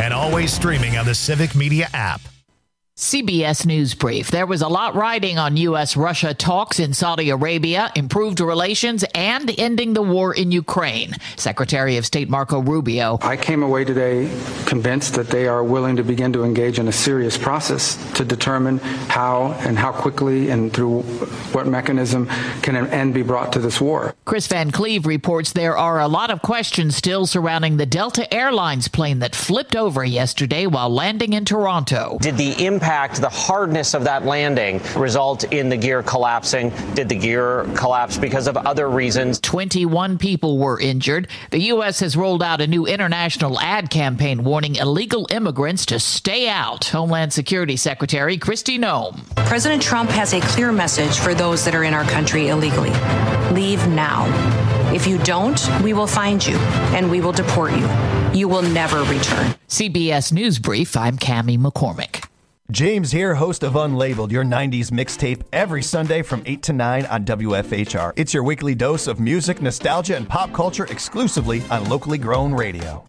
and always streaming on the Civic Media app. CBS News Brief. There was a lot riding on U.S.-Russia talks in Saudi Arabia, improved relations, and ending the war in Ukraine. Secretary of State Marco Rubio. I came away today convinced that they are willing to begin to engage in a serious process to determine how quickly and through what mechanism can an end be brought to this war. Chris Van Cleve reports there are a lot of questions still surrounding the Delta Airlines plane that flipped over yesterday while landing in Toronto. Did the the hardness of that landing result in the gear collapsing? Did the gear collapse because of other reasons? 21 people were injured. The U.S. has rolled out a new international ad campaign warning illegal immigrants to stay out. Homeland Security Secretary Kristi Noem. President Trump has a clear message for those that are in our country illegally. Leave now. If you don't, we will find you and we will deport you. You will never return. CBS News Brief, I'm Cammie McCormick. James here, host of Unlabeled, your 90s mixtape, every Sunday from 8 to 9 on WFHR. It's your weekly dose of music, nostalgia, and pop culture exclusively on locally grown radio.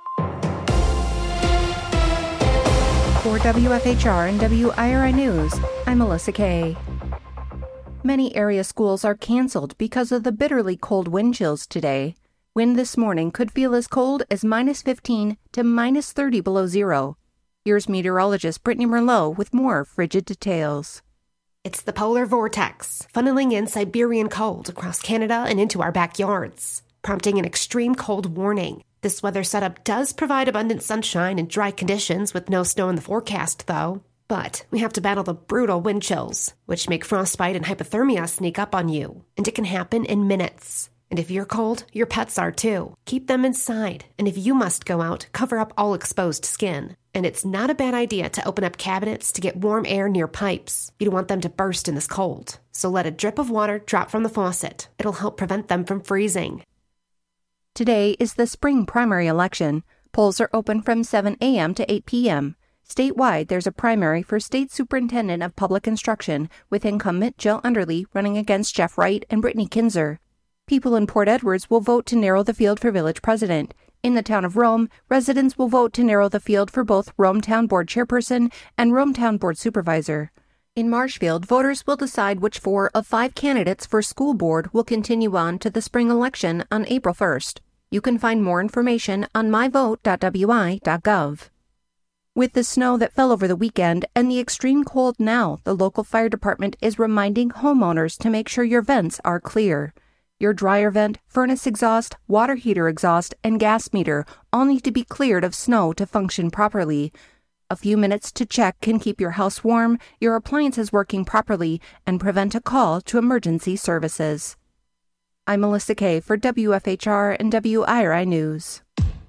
For WFHR and WIRI News, I'm Melissa Kay. Many area schools are canceled because of the bitterly cold wind chills today. Wind this morning could feel as cold as minus 15 to minus 30 below zero. Here's meteorologist Brittany Merlot with more frigid details. It's the polar vortex, funneling in Siberian cold across Canada and into our backyards, prompting an extreme cold warning. This weather setup does provide abundant sunshine and dry conditions with no snow in the forecast, though. But we have to battle the brutal wind chills, which make frostbite and hypothermia sneak up on you, and it can happen in minutes. And if you're cold, your pets are too. Keep them inside, and if you must go out, cover up all exposed skin. And it's not a bad idea to open up cabinets to get warm air near pipes. You don't want them to burst in this cold. So let a drip of water drop from the faucet. It'll help prevent them from freezing. Today is the spring primary election. Polls are open from 7 a.m. to 8 p.m. Statewide, there's a primary for State Superintendent of Public Instruction, with incumbent Jill Underly running against Jeff Wright and Brittany Kinzer. People in Port Edwards will vote to narrow the field for village president. In the town of Rome, residents will vote to narrow the field for both Rome Town Board Chairperson and Rome Town Board Supervisor. In Marshfield, voters will decide which 4 of 5 candidates for school board will continue on to the spring election on April 1st. You can find more information on myvote.wi.gov. With the snow that fell over the weekend and the extreme cold now, the local fire department is reminding homeowners to make sure your vents are clear. Your dryer vent, furnace exhaust, water heater exhaust, and gas meter all need to be cleared of snow to function properly. A few minutes to check can keep your house warm, your appliances working properly, and prevent a call to emergency services. I'm Melissa Kay for WFHR and WIRI News.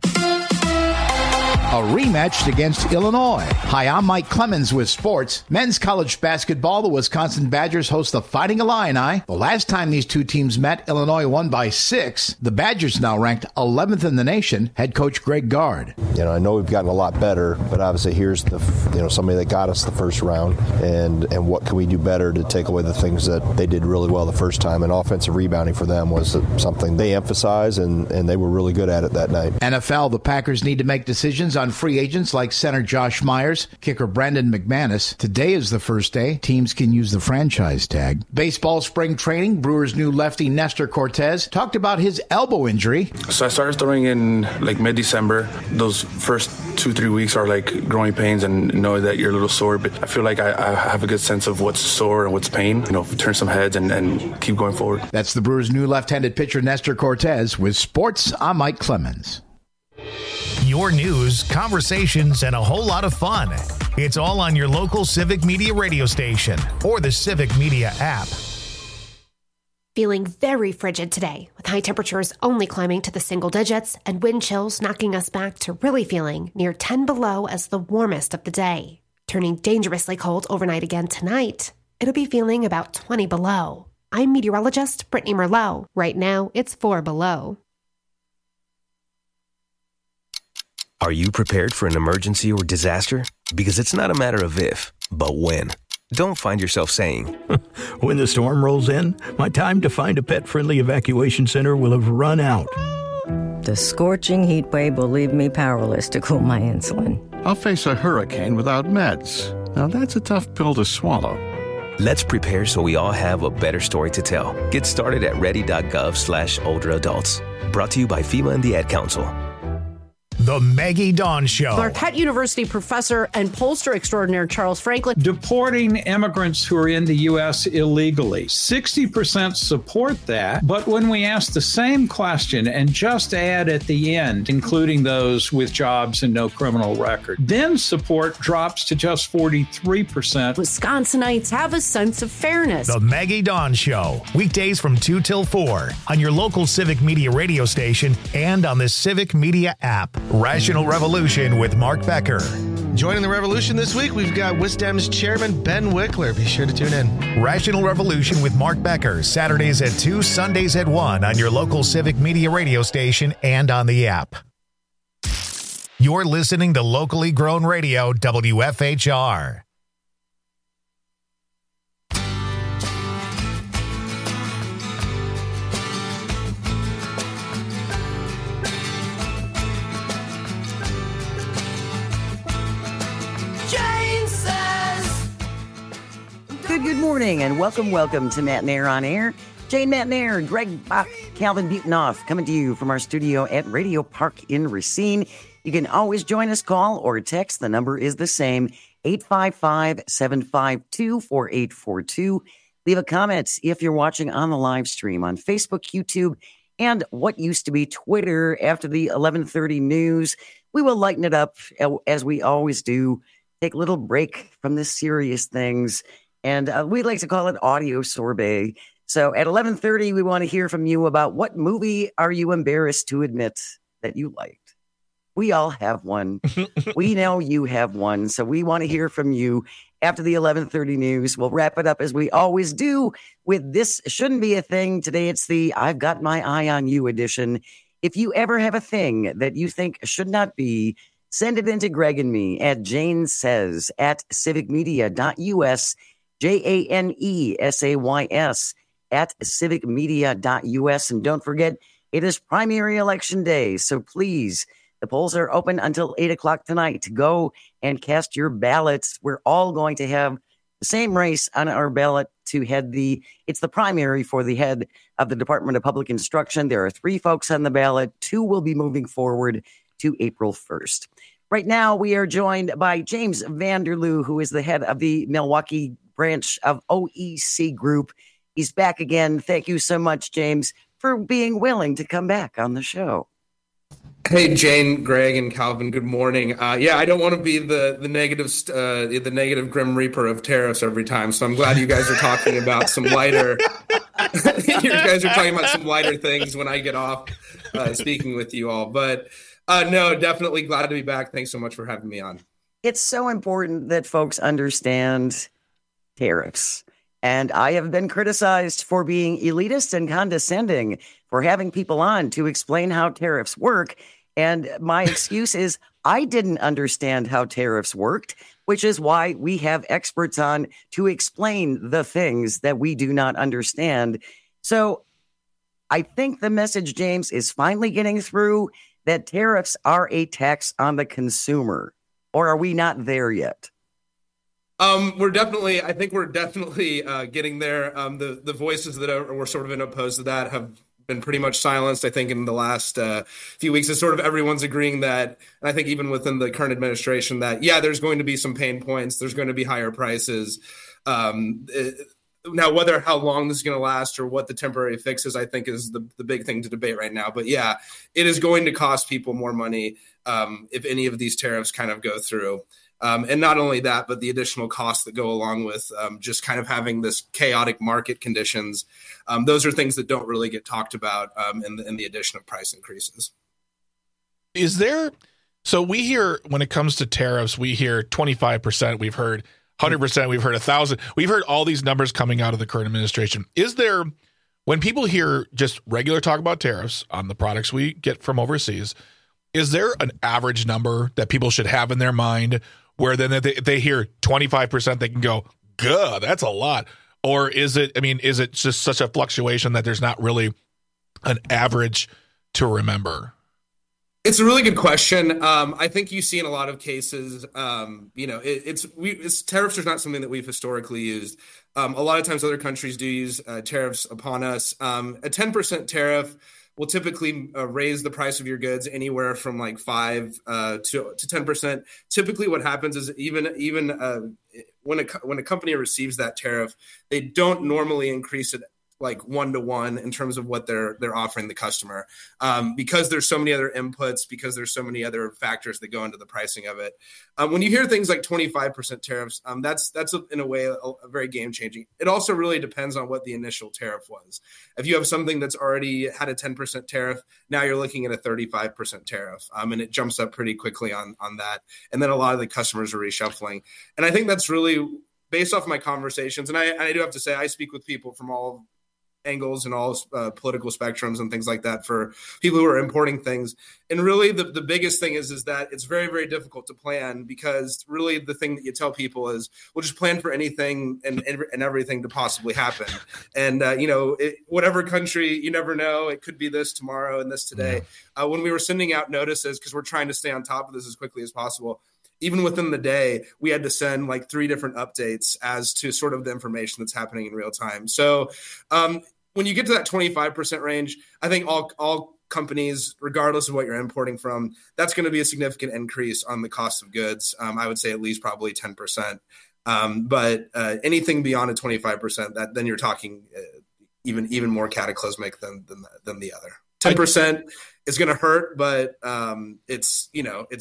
A rematch against Illinois. Hi, I'm Mike Clemens with sports. Men's college basketball, the Wisconsin Badgers host the Fighting Illini. The last time these two teams met, Illinois won by 6. The Badgers now ranked 11th in the nation. Head coach Greg Gard. I know we've gotten a lot better, but obviously here's somebody that got us the first round, and what can we do better to take away the things that they did really well the first time, and offensive rebounding for them was something they emphasized, and they were really good at it that night. NFL, the Packers need to make decisions on free agents like center Josh Myers, kicker Brandon McManus. Today is the first day. Teams can use the franchise tag. Baseball spring training. Brewers' new lefty Nestor Cortez talked about his elbow injury. So I started throwing in like mid-December. Those first 2-3 weeks are like growing pains and know that you're a little sore, but I feel like I have a good sense of what's sore and what's pain. Turn some heads and keep going forward. That's the Brewers' new left-handed pitcher Nestor Cortez. With sports, I'm Mike Clemens. Your news, conversations, and a whole lot of fun. It's all on your local Civic Media radio station or the Civic Media app. Feeling very frigid today, with high temperatures only climbing to the single digits and wind chills knocking us back to really feeling near 10 below as the warmest of the day. Turning dangerously cold overnight again tonight. It'll be feeling about 20 below. I'm meteorologist Brittany Merlot. Right now, it's 4 below. Are you prepared for an emergency or disaster? Because it's not a matter of if, but when. Don't find yourself saying, when the storm rolls in, my time to find a pet-friendly evacuation center will have run out. The scorching heat wave will leave me powerless to cool my insulin. I'll face a hurricane without meds. Now that's a tough pill to swallow. Let's prepare so we all have a better story to tell. Get started at ready.gov/older adults. Brought to you by FEMA and the Ad Council. The Maggie Dawn Show. Marquette University professor and pollster extraordinaire Charles Franklin. Deporting immigrants who are in the U.S. illegally. 60% support that. But when we ask the same question and just add at the end, including those with jobs and no criminal record, then support drops to just 43%. Wisconsinites have a sense of fairness. The Maggie Dawn Show. Weekdays from 2 till 4 on your local Civic Media radio station and on the Civic Media app. Rational Revolution with Mark Becker. Joining the revolution this week, we've got WISDEM's chairman, Ben Wickler. Be sure to tune in. Rational Revolution with Mark Becker, Saturdays at 2, Sundays at 1 on your local Civic Media radio station and on the app. You're listening to locally grown radio, WFHR. Good morning and welcome to Matt Nair on Air. Jane Matt Nair, Greg Bach, Calvin Butonoff coming to you from our studio at Radio Park in Racine. You can always join us, call or text. The number is the same, 855-752-4842. Leave a comment if you're watching on the live stream on Facebook, YouTube, and what used to be Twitter. After the 11:30 news, we will lighten it up as we always do. Take a little break from the serious things. And we like to call it audio sorbet. So at 11:30, we want to hear from you about what movie are you embarrassed to admit that you liked? We all have one. We know you have one. So we want to hear from you after the 11:30 news. We'll wrap it up as we always do with This Shouldn't Be a Thing. Today, it's the I've Got My Eye on You edition. If you ever have a thing that you think should not be, send it into Greg and me at janesays at civicmedia.us. JANESAYS at civicmedia.us. And don't forget, it is primary election day. So please, the polls are open until 8 o'clock tonight. Go and cast your ballots. We're all going to have the same race on our ballot to head it's the primary for the head of the Department of Public Instruction. There are 3 folks on the ballot. 2 will be moving forward to April 1st. Right now, we are joined by James Vanderloo, who is the head of the Milwaukee branch of OEC Group. He's back again. Thank you so much, James, for being willing to come back on the show. Hey, Jane, Greg, and Calvin. Good morning. I don't want to be the negative Grim Reaper of tariffs every time. So I'm glad you guys are talking about some lighter. You guys are talking about some lighter things when I get off speaking with you all. But no, definitely glad to be back. Thanks so much for having me on. It's so important that folks understand tariffs. And I have been criticized for being elitist and condescending for having people on to explain how tariffs work. And my excuse is I didn't understand how tariffs worked, which is why we have experts on to explain the things that we do not understand. So I think the message, James, is finally getting through that tariffs are a tax on the consumer. Or are we not there yet? I think we're definitely getting there. The voices that were sort of opposed to that have been pretty much silenced, I think, in the last few weeks. It's sort of everyone's agreeing that, and I think even within the current administration, that, yeah, there's going to be some pain points. There's going to be higher prices. Now, how long this is going to last or what the temporary fix is, I think is the big thing to debate right now. But yeah, it is going to cost people more money if any of these tariffs kind of go through. And not only that, but the additional costs that go along with just kind of having this chaotic market conditions. Those are things that don't really get talked about in the addition of price increases. So we hear, when it comes to tariffs, we hear 25%, we've heard 100%, we've heard 1,000. We've heard all these numbers coming out of the current administration. When people hear just regular talk about tariffs on the products we get from overseas, is there an average number that people should have in their mind where then they hear 25%, they can go, "Gah, that's a lot"? Or is it just such a fluctuation that there's not really an average to remember? It's a really good question. I think you see in a lot of cases, tariffs are not something that we've historically used. A lot of times other countries do use tariffs upon us. A 10% tariff will typically raise the price of your goods anywhere from like 5 to 10%. Typically what happens is even when a company receives that tariff, they don't normally increase it like 1-to-1 in terms of what they're offering the customer, because there's so many other inputs, because there's so many other factors that go into the pricing of it. When you hear things like 25% tariffs, that's in a way a very game changing. It also really depends on what the initial tariff was. If you have something that's already had a 10% tariff, now you're looking at a 35% tariff, and it jumps up pretty quickly on that. And then a lot of the customers are reshuffling. And I think that's really based off my conversations. And I do have to say, I speak with people from all angles and all political spectrums and things like that for people who are importing things. And really the biggest thing is that it's very, very difficult to plan, because really the thing that you tell people is, we'll just plan for anything and everything to possibly happen. And, whatever country, you never know, it could be this tomorrow and this today. When we were sending out notices, because we're trying to stay on top of this as quickly as possible, even within the day, we had to send like 3 different updates as to sort of the information that's happening in real time. So when you get to that 25% range, I think all companies, regardless of what you're importing from, that's going to be a significant increase on the cost of goods. I would say at least probably 10%. But anything beyond a 25%, then you're talking even more cataclysmic than the other. 10% is going to hurt, but it's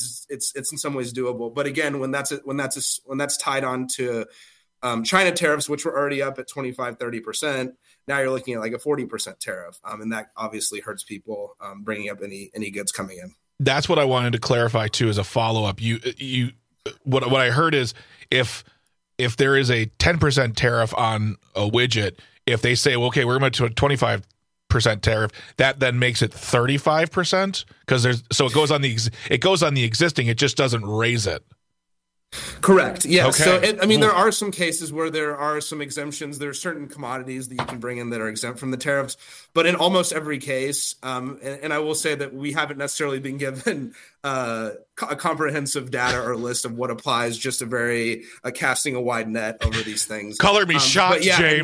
in some ways doable. But again, when that's tied on to China tariffs, which were already up at 25-30%, now you're looking at like a 40% tariff, and that obviously hurts people bringing up any goods coming in. That's what I wanted to clarify too, as a follow up. What I heard is if there is a 10% tariff on a widget, if they say, well, okay, we're going to 25% tariff, that then makes it 35%, because it goes on the existing, it just doesn't raise it. Correct. Yeah. Okay. So, there are some cases where there are some exemptions. There are certain commodities that you can bring in that are exempt from the tariffs, but in almost every case, and I will say that we haven't necessarily been given a comprehensive data or list of what applies, just casting a wide net over these things. Color me shocked, James.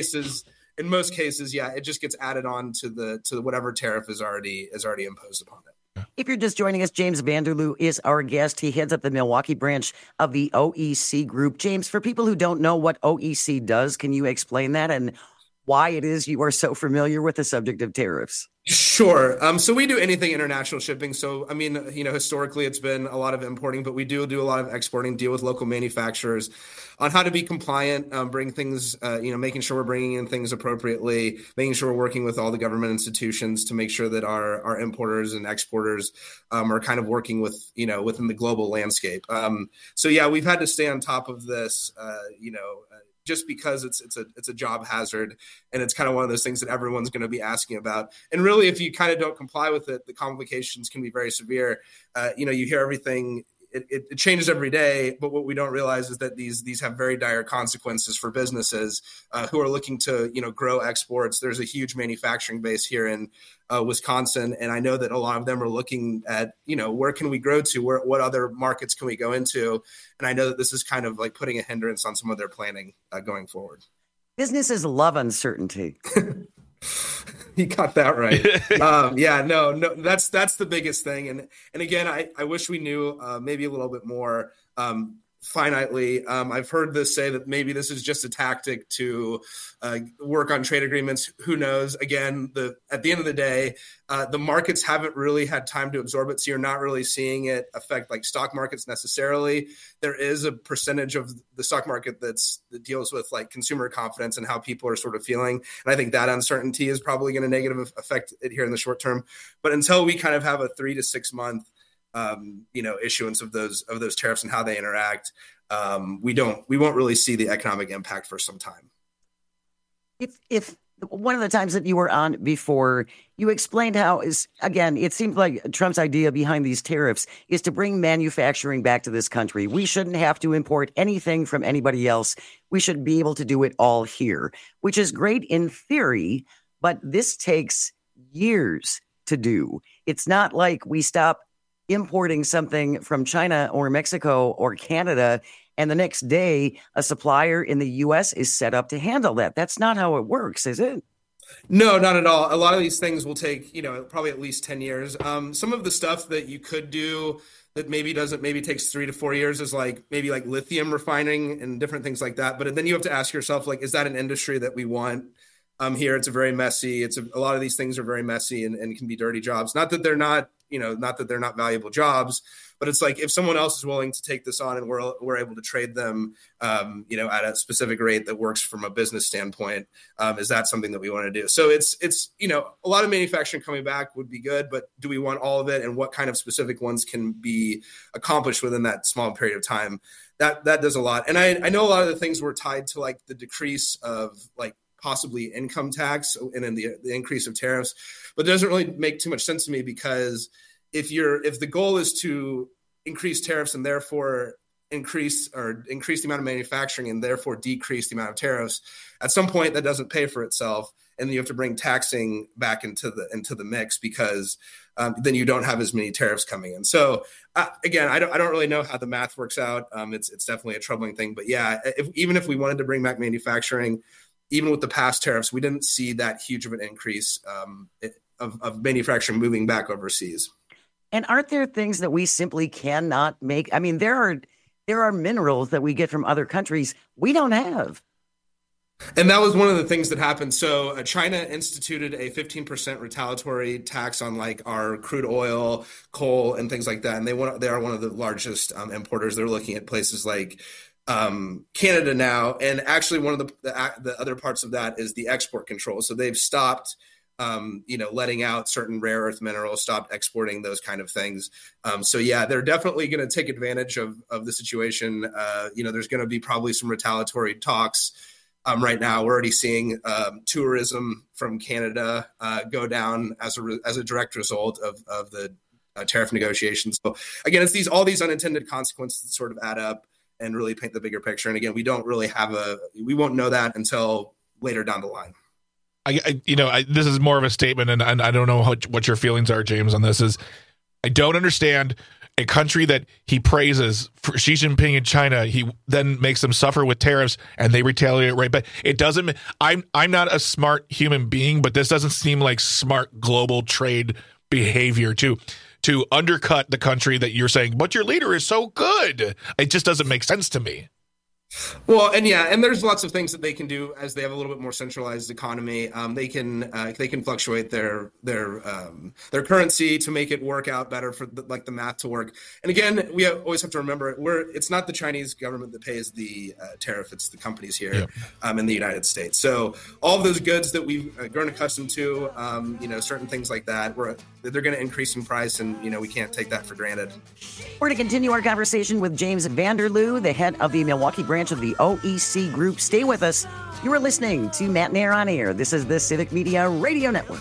In most cases, yeah, it just gets added on to whatever tariff is already imposed upon it. If you're just joining us, James Vanderloo is our guest. He heads up the Milwaukee branch of the OEC Group. James, for people who don't know what OEC does, can you explain that and why it is you are so familiar with the subject of tariffs? Sure. So we do anything international shipping. So, historically it's been a lot of importing, but we do a lot of exporting, deal with local manufacturers on how to be compliant, bring things, making sure we're bringing in things appropriately, making sure we're working with all the government institutions to make sure that our importers and exporters are kind of working with, within the global landscape. We've had to stay on top of this, just because it's a job hazard, and it's kind of one of those things that everyone's going to be asking about. And really, if you kind of don't comply with it, the complications can be very severe. You hear everything. It changes every day, but what we don't realize is that these have very dire consequences for businesses who are looking to grow exports. There's a huge manufacturing base here in Wisconsin, and I know that a lot of them are looking at where can we grow to, what other markets can we go into, and I know that this is kind of like putting a hindrance on some of their planning going forward. Businesses love uncertainty. You got that right. No, that's the biggest thing. And again, I wish we knew maybe a little bit more finitely. I've heard this say that maybe this is just a tactic to work on trade agreements. Who knows? Again, at the end of the day, the markets haven't really had time to absorb it, so you're not really seeing it affect like stock markets necessarily. There is a percentage of the stock market that deals with like consumer confidence and how people are sort of feeling, and I think that uncertainty is probably going to negatively affect it here in the short term. But until we kind of have a 3 to 6 month issuance of those tariffs and how they interact, we won't really see the economic impact for some time. If one of the times that you were on before, you explained how it seems like Trump's idea behind these tariffs is to bring manufacturing back to this country. We shouldn't have to import anything from anybody else. We should be able to do it all here, which is great in theory, but this takes years to do. It's not like we stop importing something from China or Mexico or Canada, and the next day a supplier in the U.S. is set up to handle that. That's not how it works, is it? No, not at all. A lot of these things will take, probably at least 10 years. Some of the stuff that you could do that maybe takes 3 to 4 years is like lithium refining and different things like that. But then you have to ask yourself, like, is that an industry that we want here? It's a very messy. A lot of these things are very messy and can be dirty jobs. Not that they're not valuable jobs, but it's like if someone else is willing to take this on and we're able to trade them, at a specific rate that works from a business standpoint, is that something that we want to do? So it's a lot of manufacturing coming back would be good, but do we want all of it, and what kind of specific ones can be accomplished within that small period of time? That does a lot. And I know a lot of the things were tied to like the decrease of like possibly income tax and then the increase of tariffs, but it doesn't really make too much sense to me, because if the goal is to increase tariffs and therefore increase the amount of manufacturing and therefore decrease the amount of tariffs, at some point that doesn't pay for itself, and you have to bring taxing back into the mix, because then you don't have as many tariffs coming in. So again, I don't really know how the math works out. It's definitely a troubling thing, but yeah, even if we wanted to bring back manufacturing, even with the past tariffs, we didn't see that huge of an increase of manufacturing moving back overseas. And aren't there things that we simply cannot make? I mean, there are minerals that we get from other countries we don't have. And that was one of the things that happened. So China instituted a 15% retaliatory tax on like our crude oil, coal, and things like that. And they are one of the largest importers. They're looking at places like Canada now. And actually one of the other parts of that is the export control. So they've stopped letting out certain rare earth minerals, stopped exporting those kind of things. So yeah, they're definitely going to take advantage of the situation. There's going to be probably some retaliatory talks. Right now, we're already seeing tourism from Canada go down as a direct result of the tariff negotiations. So again, it's all these unintended consequences that sort of add up and really paint the bigger picture. And again, we don't really we won't know that until later down the line. This is more of a statement, and I don't know what your feelings are, James, on this. Is I don't understand a country that he praises for Xi Jinping in China. He then makes them suffer with tariffs, and they retaliate right back. It doesn't. I'm not a smart human being, but this doesn't seem like smart global trade behavior to undercut the country that you're saying, but your leader is so good. It just doesn't make sense to me. Well, and there's lots of things that they can do as they have a little bit more centralized economy. They can fluctuate their currency to make it work out better for the math to work. And again, we always have to remember it's not the Chinese government that pays the tariff; it's the companies here in the United States. So all of those goods that we've grown accustomed to, certain things like that, they're going to increase in price, and we can't take that for granted. We're going to continue our conversation with James Vanderloo, the head of the Milwaukee branch of the OEC Group. Stay with us. You are listening to Matt Nair on Air. This is the Civic Media Radio Network.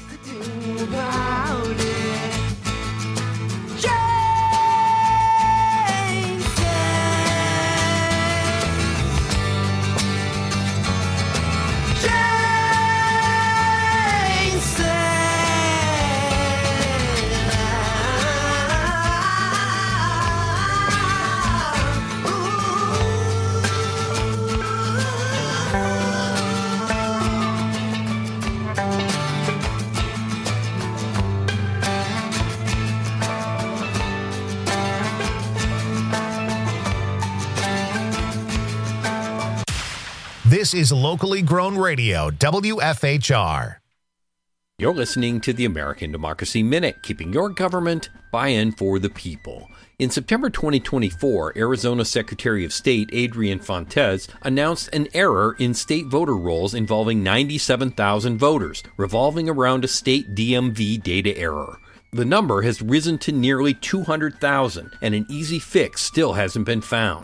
This is locally grown radio, WFHR. You're listening to the American Democracy Minute, keeping your government buy-in for the people. In September 2024, Arizona Secretary of State Adrian Fontes announced an error in state voter rolls involving 97,000 voters, revolving around a state DMV data error. The number has risen to nearly 200,000, and an easy fix still hasn't been found.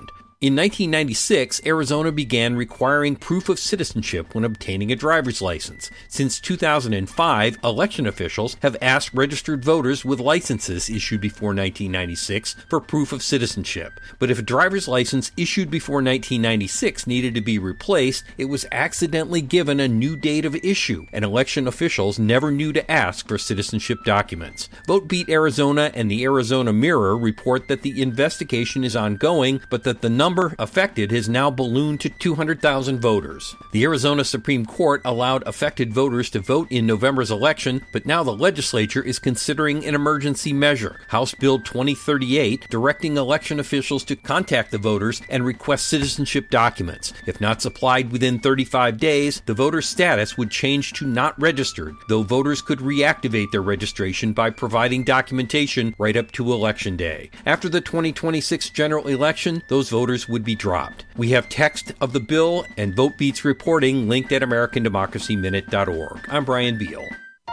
In 1996, Arizona began requiring proof of citizenship when obtaining a driver's license. Since 2005, election officials have asked registered voters with licenses issued before 1996 for proof of citizenship. But if a driver's license issued before 1996 needed to be replaced, it was accidentally given a new date of issue, and election officials never knew to ask for citizenship documents. VoteBeat Arizona and the Arizona Mirror report that the investigation is ongoing, but that the number affected has now ballooned to 200,000 voters. The Arizona Supreme Court allowed affected voters to vote in November's election, but now the legislature is considering an emergency measure, House Bill 2038, directing election officials to contact the voters and request citizenship documents. If not supplied within 35 days, the voter's status would change to not registered, though voters could reactivate their registration by providing documentation right up to Election Day. After the 2026 general election, those voters would be dropped. We have text of the bill and VoteBeat's reporting linked at AmericanDemocracyMinute.org. I'm Brian Beal.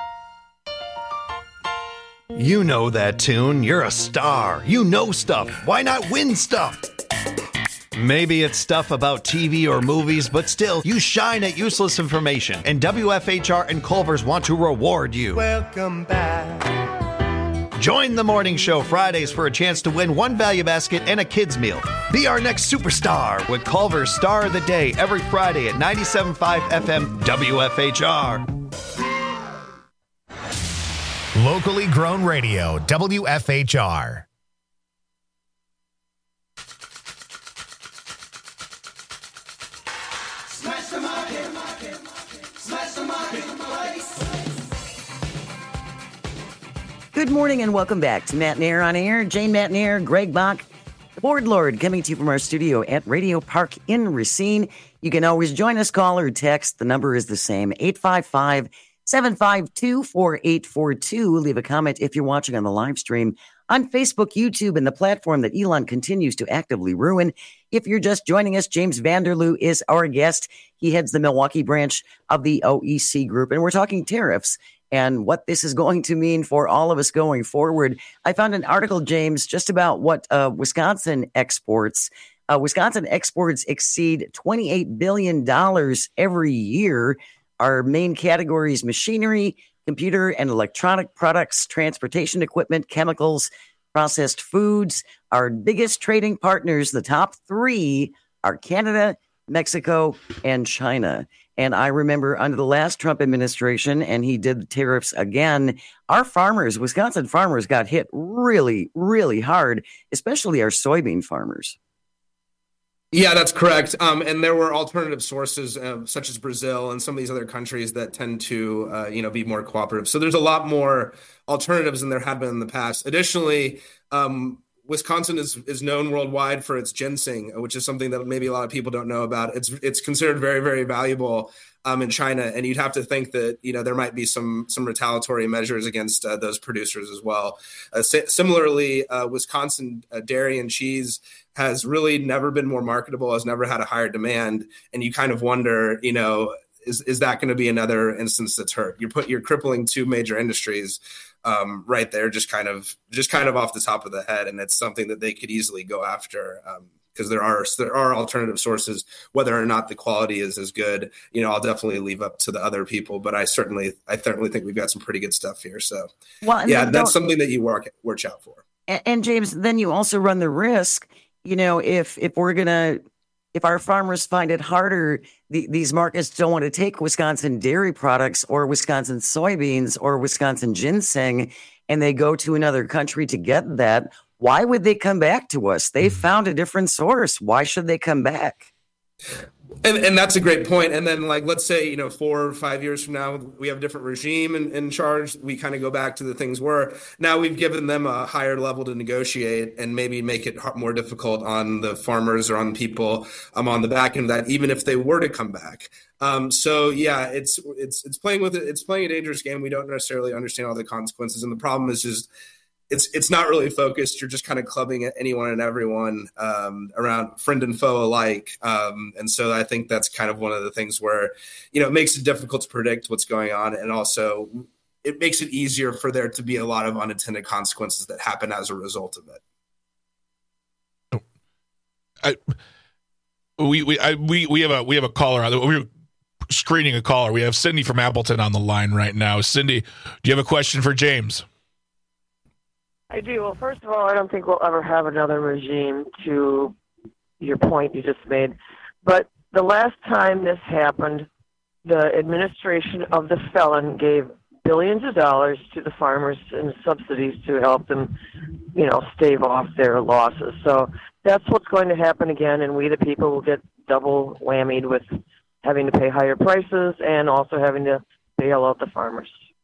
You know that tune. You're a star. You know stuff. Why not win stuff? Maybe it's stuff about TV or movies, but still, you shine at useless information. And WFHR and Culver's want to reward you. Welcome back. Join the morning show Fridays for a chance to win one value basket and a kids meal. Be our next superstar with Culver's Star of the Day every Friday at 97.5 FM WFHR. Locally grown radio, WFHR. Smash the market. Smash the marketplace. Good morning and welcome back to Matt Nair on Air. Jane Matt Nair, Greg Bach, the Board Lord, coming to you from our studio at Radio Park in Racine. You can always join us, call or text. The number is the same, 855-752-4842. Leave a comment if you're watching on the live stream on Facebook, YouTube, and the platform that Elon continues to actively ruin. If you're just joining us, James Vanderloo is our guest. He heads the Milwaukee branch of the OEC Group, and we're talking tariffs and what this is going to mean for all of us going forward. I found an article, James, just about what Wisconsin exports. Wisconsin exports exceed $28 billion every year. Our main categories: machinery, computer and electronic products, transportation equipment, chemicals, processed foods. Our biggest trading partners, the top three, are Canada, Mexico, and China. And I remember under the last Trump administration, and he did the tariffs again, our farmers, Wisconsin farmers, got hit really, really hard, especially our soybean farmers. Yeah, that's correct. And there were alternative sources such as Brazil and some of these other countries that tend to, be more cooperative. So there's a lot more alternatives than there had been in the past. Additionally, Wisconsin is known worldwide for its ginseng, which is something that maybe a lot of people don't know about. It's considered very, very valuable in China, and you'd have to think that there might be some retaliatory measures against those producers as well. Similarly, Wisconsin dairy and cheese has really never been more marketable, has never had a higher demand, and you kind of wonder, is that going to be another instance that's hurt? You're crippling two major industries right there, just kind of off the top of the head, and it's something that they could easily go after because there are alternative sources. Whether or not the quality is as good, I'll definitely leave up to the other people, but I certainly think we've got some pretty good stuff here. So that's something that you watch out for. And James, then you also run the risk, if our farmers find it harder, these markets don't want to take Wisconsin dairy products or Wisconsin soybeans or Wisconsin ginseng, and they go to another country to get that. Why would they come back to us? They found a different source. Why should they come back? And that's a great point. And then, let's say, 4 or 5 years from now, we have a different regime in charge. We kind of go back to the things where now we've given them a higher level to negotiate and maybe make it more difficult on the farmers or on people on the back end of that, even if they were to come back. It's playing with it. It's playing a dangerous game. We don't necessarily understand all the consequences. And the problem is just, it's not really focused. You're just kind of clubbing at anyone and everyone around, friend and foe alike. And so I think that's kind of one of the things where, it makes it difficult to predict what's going on. And also it makes it easier for there to be a lot of unintended consequences that happen as a result of it. We have a caller. We're screening a caller. We have Cindy from Appleton on the line right now. Cindy, do you have a question for James? I do. Well, first of all, I don't think we'll ever have another regime, to your point you just made. But the last time this happened, the administration of the felon gave billions of dollars to the farmers in subsidies to help them, stave off their losses. So that's what's going to happen again, and we the people will get double whammied with having to pay higher prices and also having to bail out the farmers.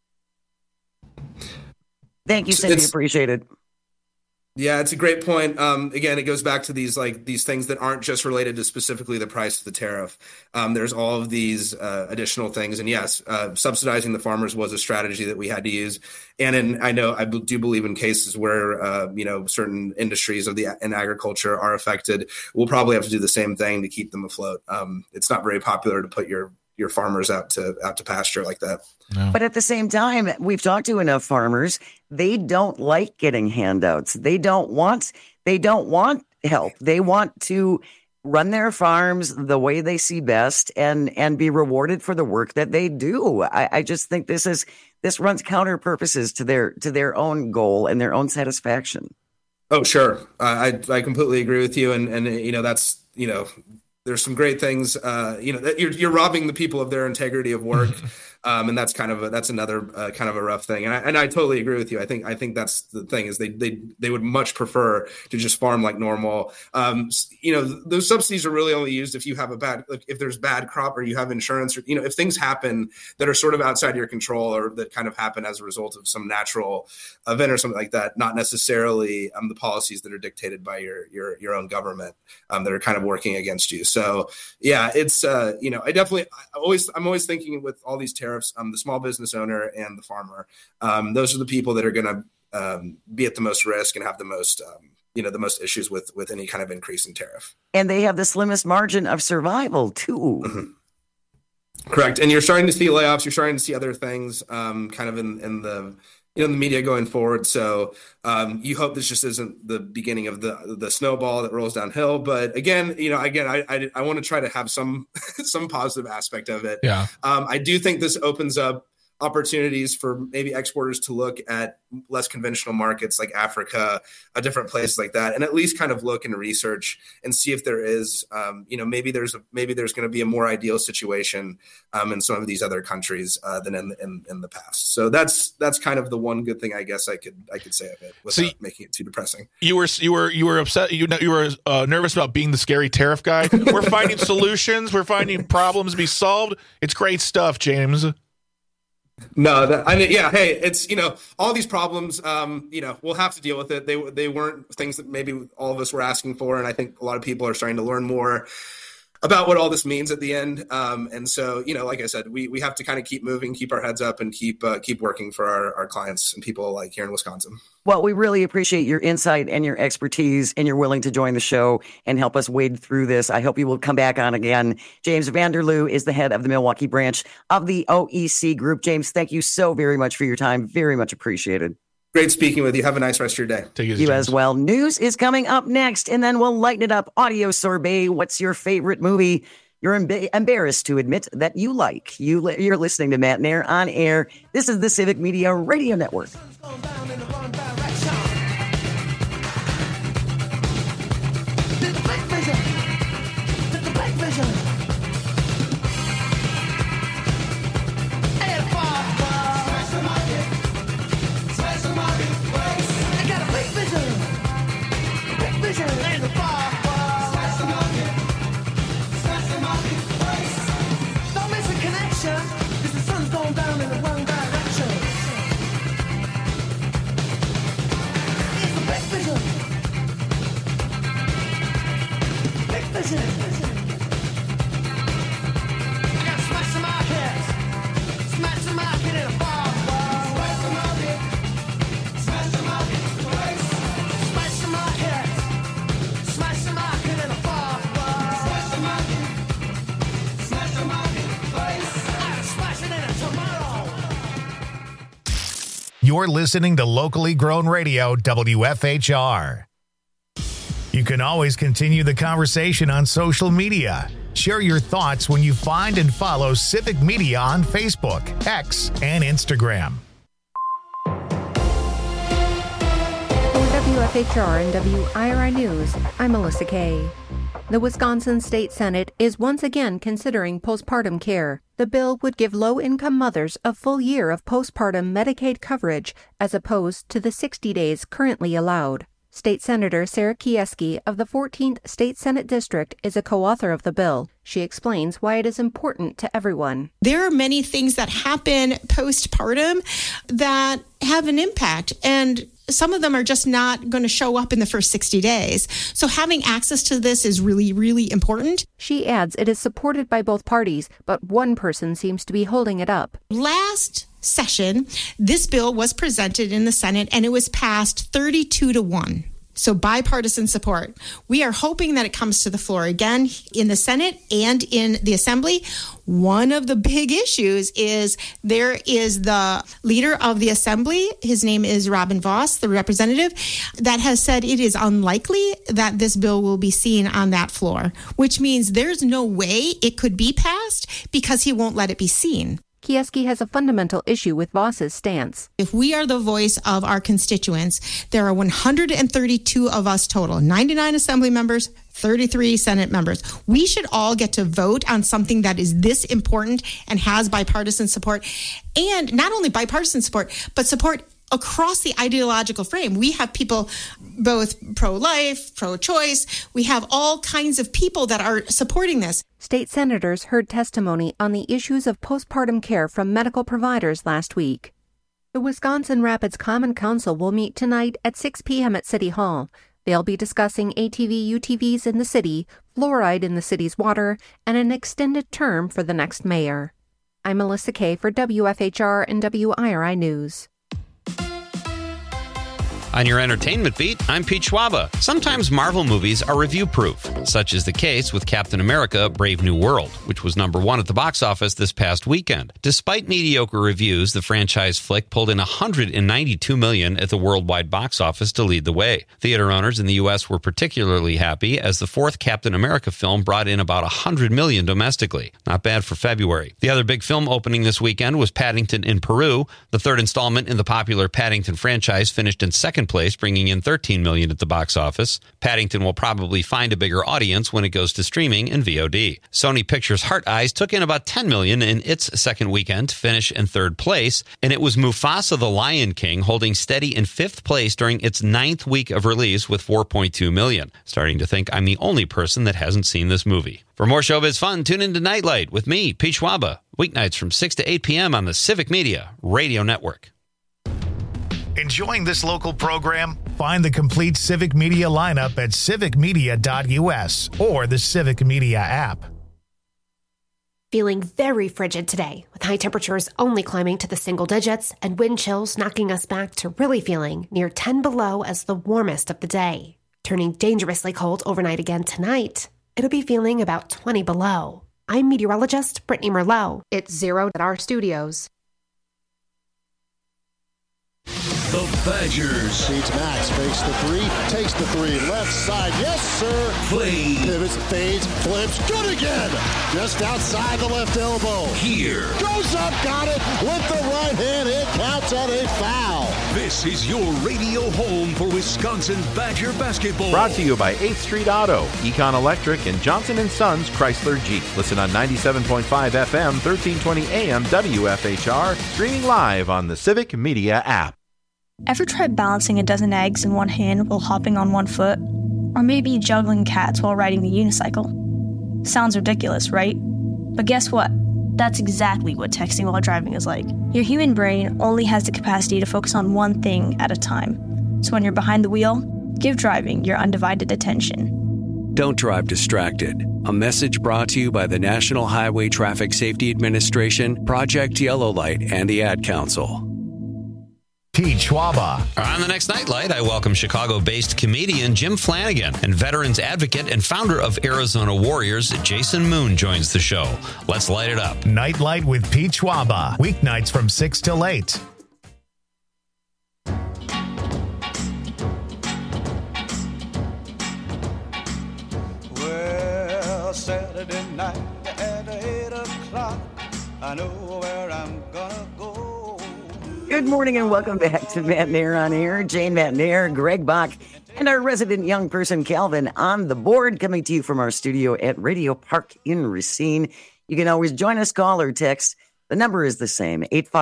Thank you, Cindy. Appreciate it. Yeah, it's a great point. Again, it goes back to these things that aren't just related to specifically the price of the tariff. There's all of these additional things, and yes, subsidizing the farmers was a strategy that we had to use. And I do believe in cases where certain industries in agriculture are affected, we'll probably have to do the same thing to keep them afloat. It's not very popular to put your farmers out to pasture like that. No. But at the same time, we've talked to enough farmers. They don't like getting handouts. They don't want help. They want to run their farms the way they see best and be rewarded for the work that they do. I just think this runs counter purposes to their own goal and their own satisfaction. Oh, sure. I completely agree with you. And that's, there's some great things, that you're robbing the people of their integrity of work. And that's another kind of a rough thing. And I totally agree with you. I think that's the thing is they would much prefer to just farm like normal. Those subsidies are really only used if you have if there's bad crop or you have insurance or, if things happen that are sort of outside your control or that kind of happen as a result of some natural event or something like that, not necessarily the policies that are dictated by your own government that are kind of working against you. So yeah, it's, I'm always thinking with all these tariffs, the small business owner and the farmer, those are the people that are going to be at the most risk and have the most, the most issues with any kind of increase in tariff. And they have the slimmest margin of survival too. Mm-hmm. Correct. And you're starting to see layoffs. You're starting to see other things kind of in the the media going forward. So you hope this just isn't the beginning of the snowball that rolls downhill. But again, I want to try to have some positive aspect of it. Yeah. I do think this opens up opportunities for maybe exporters to look at less conventional markets like Africa, different places like that, and at least kind of look and research and see if there is, maybe there's going to be a more ideal situation in some of these other counthes than in the past. So that's kind of the one good thing I guess I could say of it without making it too depressing. You were upset. You were nervous about being the scary tariff guy. We're finding solutions. We're finding problems be solved. It's great stuff, James. No, hey, it's, all these problems, we'll have to deal with it. They weren't things that maybe all of us were asking for. And I think a lot of people are starting to learn more about what all this means at the end. And so, like I said, we have to kind of keep moving, keep our heads up and keep working for our clients and people like here in Wisconsin. Well, we really appreciate your insight and your expertise, and you're willing to join the show and help us wade through this. I hope you will come back on again. James Vanderloo is the head of the Milwaukee branch of the OEC Group. James, thank you so very much for your time. Very much appreciated. Great speaking with you. Have a nice rest of your day. Take it easy, you James. As well. News is coming up next, and then we'll lighten it up. Audio sorbet. What's your favorite movie you're embarrassed to admit that you like? You're listening to Matt Nair on air. This is the Civic Media Radio Network. You're listening to locally grown radio WFHR. You can always continue the conversation on social media. Share your thoughts when you find and follow Civic Media on Facebook, X, and Instagram. For WFHR and WIRI News, I'm Melissa Kay. The Wisconsin State Senate is once again considering postpartum care. The bill would give low-income mothers a full year of postpartum Medicaid coverage as opposed to the 60 days currently allowed. State Senator Sarah Kieski of the 14th State Senate District is a co-author of the bill. She explains why it is important to everyone. There are many things that happen postpartum that have an impact, and some of them are just not going to show up in the first 60 days. So having access to this is really, really important. She adds it is supported by both parties, but one person seems to be holding it up. Last session, this bill was presented in the Senate and it was passed 32-1. So bipartisan support. We are hoping that it comes to the floor again in the Senate and in the Assembly. One of the big issues is there is the leader of the Assembly, his name is Robin Vos, the representative, that has said it is unlikely that this bill will be seen on that floor, which means there's no way it could be passed because he won't let it be seen. Kieski has a fundamental issue with Vos's stance. If we are the voice of our constituents, there are 132 of us total, 99 Assembly members, 33 Senate members. We should all get to vote on something that is this important and has bipartisan support. And not only bipartisan support, but support across the ideological frame. We have people both pro-life, pro-choice. We have all kinds of people that are supporting this. State senators heard testimony on the issues of postpartum care from medical providers last week. The Wisconsin Rapids Common Council will meet tonight at 6 p.m. at City Hall. They'll be discussing ATV-UTVs in the city, fluoride in the city's water, and an extended term for the next mayor. I'm Melissa Kay for WFHR and WIRI News. On your entertainment beat, I'm Pete Schwaba. Sometimes Marvel movies are review-proof. Such is the case with Captain America: Brave New World, which was #1 at the box office this past weekend. Despite mediocre reviews, the franchise flick pulled in $192 million at the worldwide box office to lead the way. Theater owners in the U.S. were particularly happy as the fourth Captain America film brought in about $100 million domestically. Not bad for February. The other big film opening this weekend was Paddington in Peru. The third installment in the popular Paddington franchise finished in second place, bringing in $13 million at the box office. Paddington will probably find a bigger audience when it goes to streaming and VOD. Sony Pictures' Heart Eyes took in about $10 million in its second weekend to finish in third place, and it was Mufasa the Lion King holding steady in fifth place during its 9th week of release with $4.2 million. Starting to think I'm the only person that hasn't seen this movie. For more showbiz fun, tune into Nightlight with me, Pete Schwaba, weeknights from 6 to 8 p.m. on the Civic Media Radio Network. Enjoying this local program? Find the complete Civic Media lineup at civicmedia.us or the Civic Media app. Feeling very frigid today, with high temperatures only climbing to the single digits and wind chills knocking us back to really feeling near 10 below as the warmest of the day. Turning dangerously cold overnight again tonight, it'll be feeling about 20 below. I'm meteorologist Brittany Merlot. It's 0 at our studios. The Badgers. Beats Max, fakes the three, takes the three, left side, yes sir. Play. Pivots, fades, flips, good again. Just outside the left elbow. Here. Goes up, got it, with the right hand, it counts on a foul. This is your radio home for Wisconsin Badger basketball. Brought to you by 8th Street Auto, Econ Electric, and Johnson & Sons Chrysler Jeep. Listen on 97.5 FM, 1320 AM, WFHR, streaming live on the Civic Media app. Ever tried balancing a dozen eggs in one hand while hopping on one foot? Or maybe juggling cats while riding the unicycle? Sounds ridiculous, right? But guess what? That's exactly what texting while driving is like. Your human brain only has the capacity to focus on one thing at a time. So when you're behind the wheel, give driving your undivided attention. Don't drive distracted. A message brought to you by the National Highway Traffic Safety Administration, Project Yellow Light, and the Ad Council. Pete Schwaba. On the next Nightlight, I welcome Chicago-based comedian Jim Flanagan and veterans advocate and founder of Arizona Warriors, Jason Moon, joins the show. Let's light it up. Nightlight with Pete Schwaba. Weeknights from 6 till 8. Saturday night at 8 o'clock. I know where I'm gonna go. Good morning and welcome back to Matt Nair on Air. Jane Matt Nair, Greg Bach, and our resident young person, Calvin, on the board, coming to you from our studio at Radio Park in Racine. You can always join us, call or text. The number is the same,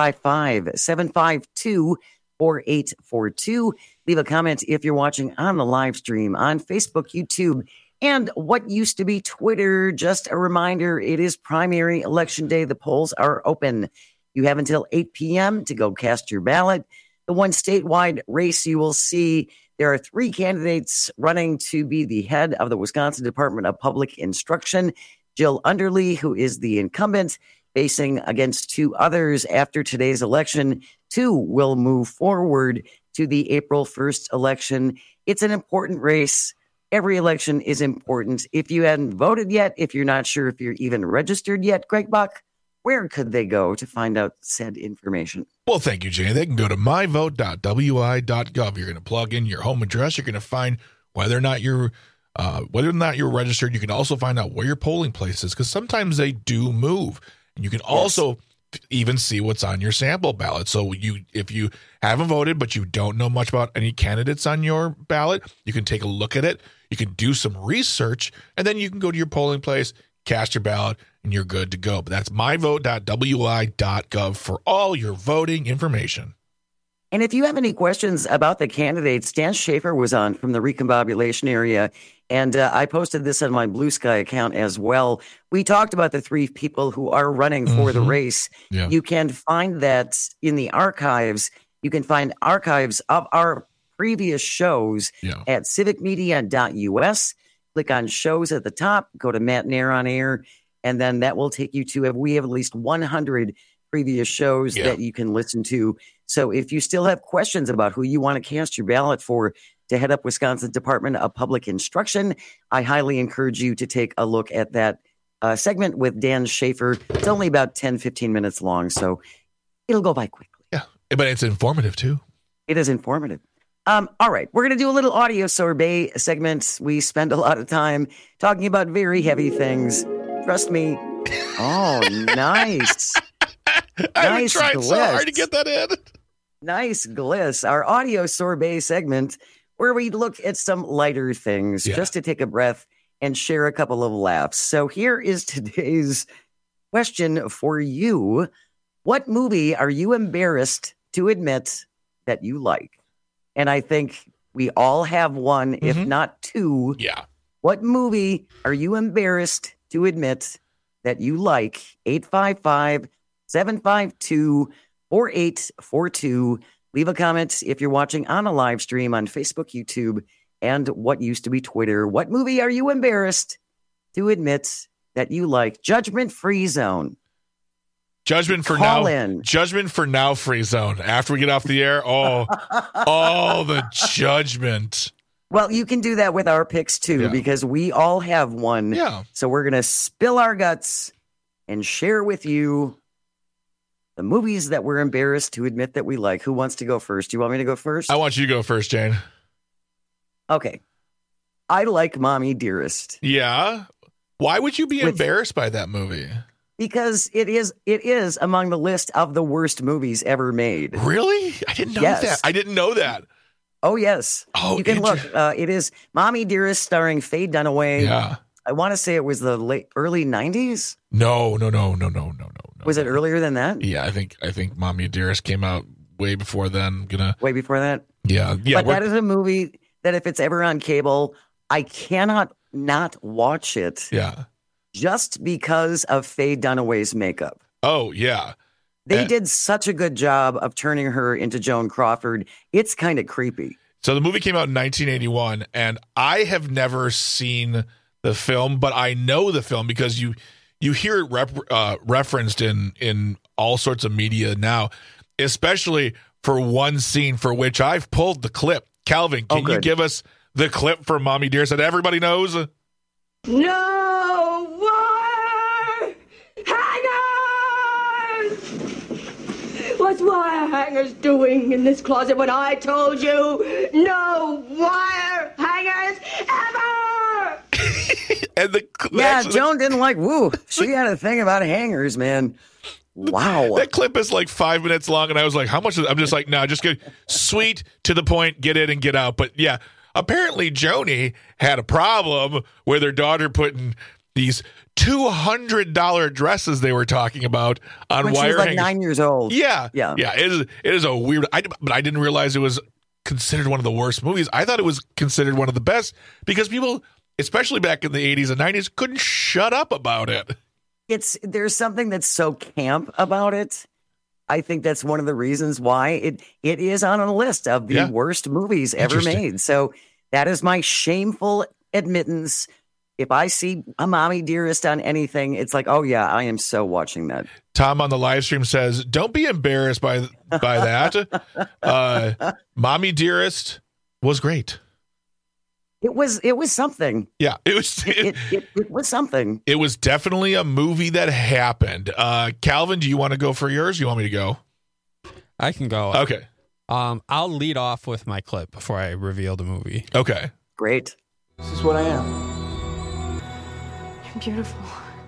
855-752-4842. Leave a comment if you're watching on the live stream on Facebook, YouTube, and what used to be Twitter. Just a reminder, it is primary election day. The polls are open. You have until 8 p.m. to go cast your ballot. The one statewide race you will see, there are 3 candidates running to be the head of the Wisconsin Department of Public Instruction. Jill Underly, who is the incumbent, facing against 2 others after today's election. 2 will move forward to the April 1st election. It's an important race. Every election is important. If you hadn't voted yet, if you're not sure if you're even registered yet, Greg Bach, where could they go to find out said information? Well, thank you, Jane. They can go to myvote.wi.gov. You're going to plug in your home address. You're going to find whether or not you're registered. You can also find out where your polling place is, because sometimes they do move. And you can also even see what's on your sample ballot. So if you haven't voted but you don't know much about any candidates on your ballot, you can take a look at it. You can do some research, and then you can go to your polling place, cast your ballot, and you're good to go. But that's myvote.wi.gov for all your voting information. And if you have any questions about the candidates, Dan Schaefer was on from the Recombobulation area, and I posted this on my Blue Sky account as well. We talked about the 3 people who are running for the race. Yeah. You can find that in the archives. You can find archives of our previous shows at civicmedia.us. Click on shows at the top, go to Matt Nair on Air, and then that will take you to, we have at least 100 previous shows that you can listen to. So if you still have questions about who you want to cast your ballot for to head up Wisconsin Department of Public Instruction, I highly encourage you to take a look at that segment with Dan Schaefer. It's only about 10, 15 minutes long, so it'll go by quickly. Yeah, but it's informative too. It is informative. All right, we're going to do a little audio sorbet segment. We spend a lot of time talking about very heavy things. Trust me. Oh, nice. I've tried so hard to get that in. Nice gliss. Our audio sorbet segment where we look at some lighter things just to take a breath and share a couple of laughs. So here is today's question for you. What movie are you embarrassed to admit that you like? And I think we all have one, if not 2. Yeah. What movie are you embarrassed to admit that you like? 855-752-4842. Leave a comment if you're watching on a live stream on Facebook, YouTube, and what used to be Twitter. What movie are you embarrassed to admit that you like? Judgment Free Zone. Judgment for now, free zone. After we get off the air, the judgment. Well, you can do that with our picks too, because we all have one. Yeah. So we're going to spill our guts and share with you the movies that we're embarrassed to admit that we like. Who wants to go first? Do you want me to go first? I want you to go first, Jane. Okay. I like Mommy Dearest. Yeah. Why would you be embarrassed by that movie? Because it is among the list of the worst movies ever made. Really? I didn't know that. I didn't know that. Oh, yes. Oh, you can look. It is Mommy Dearest starring Faye Dunaway. Yeah. I want to say it was the early 90s. No. Was it earlier than that? Yeah, I think Mommy Dearest came out way before then. Way before that? Yeah. But that is a movie that if it's ever on cable, I cannot not watch it. Yeah. Just because of Faye Dunaway's makeup. Oh, yeah. They did such a good job of turning her into Joan Crawford. It's kind of creepy. So the movie came out in 1981, and I have never seen the film, but I know the film because you hear it referenced in all sorts of media now, especially for one scene for which I've pulled the clip. Calvin, can you give us the clip for Mommy Dearest that everybody knows? No wire hangers! What's wire hangers doing in this closet when I told you no wire hangers ever? And Joan didn't like woo. She had a thing about hangers, man. Wow. That clip is like 5 minutes long, and I was like, how much? I'm just like, no, just get sweet, to the point, get in and get out. But yeah, apparently Joni had a problem with her daughter putting these $200 dresses they were talking about on when wire she was like hangers. 9 years old. Yeah. It is a weird. But I didn't realize it was considered one of the worst movies. I thought it was considered one of the best because people, especially back in the 80s and 90s, couldn't shut up about it. There's something that's so camp about it. I think that's one of the reasons why it is on a list of the worst movies ever made. So that is my shameful admittance. If I see a Mommy Dearest on anything, it's like, oh yeah, I am so watching that. Tom on the live stream says, don't be embarrassed by that. Mommy Dearest was great. It was something. Yeah, it was something. It was definitely a movie that happened. Calvin, do you want to go for yours? You want me to go? I can go. Okay. I'll lead off with my clip before I reveal the movie. Okay. Great. This is what I am. You're beautiful.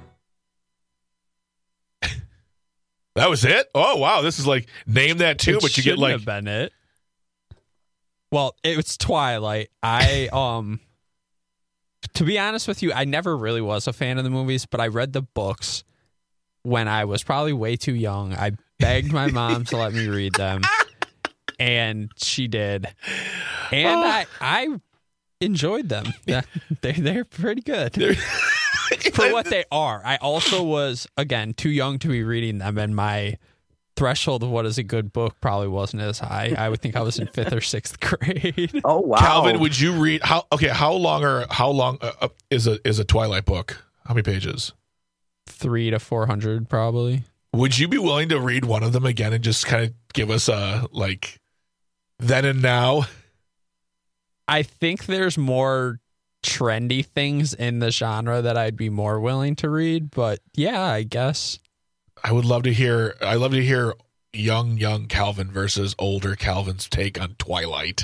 That was it? Oh wow, this is like name that too, but you get like have been it. Well, it's Twilight. To be honest with you, I never really was a fan of the movies, but I read the books when I was probably way too young. I begged my mom to let me read them, and she did. And I enjoyed them. Yeah, they're pretty good. For what they are. I also was, again, too young to be reading them, and my threshold of what is a good book probably wasn't as high. I would think I was in 5th or 6th grade. Oh wow, Calvin, would you read? How long is a Twilight book? How many pages? 300 to 400, probably. Would you be willing to read one of them again and just kind of give us a like then and now? I think there's more trendy things in the genre that I'd be more willing to read, but yeah, I guess. I love to hear young Calvin versus older Calvin's take on Twilight.